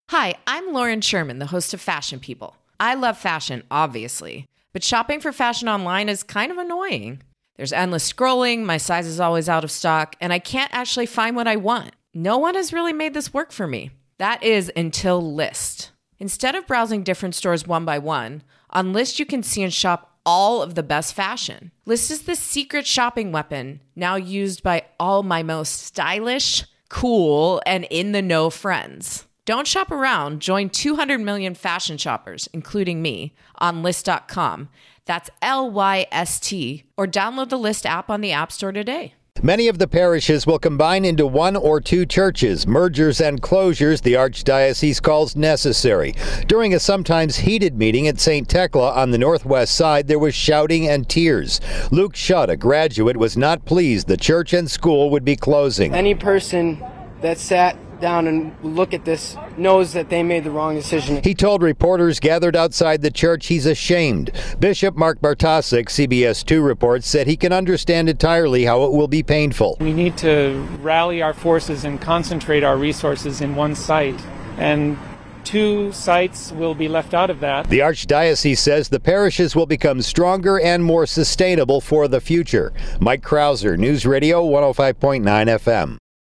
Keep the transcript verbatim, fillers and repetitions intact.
Hi, I'm Lauren Sherman, the host of Fashion People. I love fashion, obviously, but shopping for fashion online is kind of annoying. There's endless scrolling, my size is always out of stock, and I can't actually find what I want. No one has really made this work for me. That is until Lyst. Instead of browsing different stores one by one, on Lyst you can see and shop all of the best fashion. Lyst is the secret shopping weapon now used by all my most stylish, cool, and in-the-know friends. Don't shop around. Join two hundred million fashion shoppers, including me, on Lyst dot com. That's L Y S T, or download the Lyst app on the App Store today. Many of the parishes will combine into one or two churches. Mergers and closures the Archdiocese calls necessary. During a sometimes heated meeting at Saint Thecla on the northwest side, there was shouting and tears. Luke Shutt, a graduate, was not pleased the church and school would be closing. Any person that sat down and look at this knows that they made the wrong decision. He told reporters gathered outside the church he's ashamed. Bishop Mark Bartosik, C B S two reports, said he can understand entirely how it will be painful. We need to rally our forces and concentrate our resources in one site, and two sites will be left out of that. The Archdiocese says the parishes will become stronger and more sustainable for the future. Mike Krauser, News Radio one oh five point nine F M.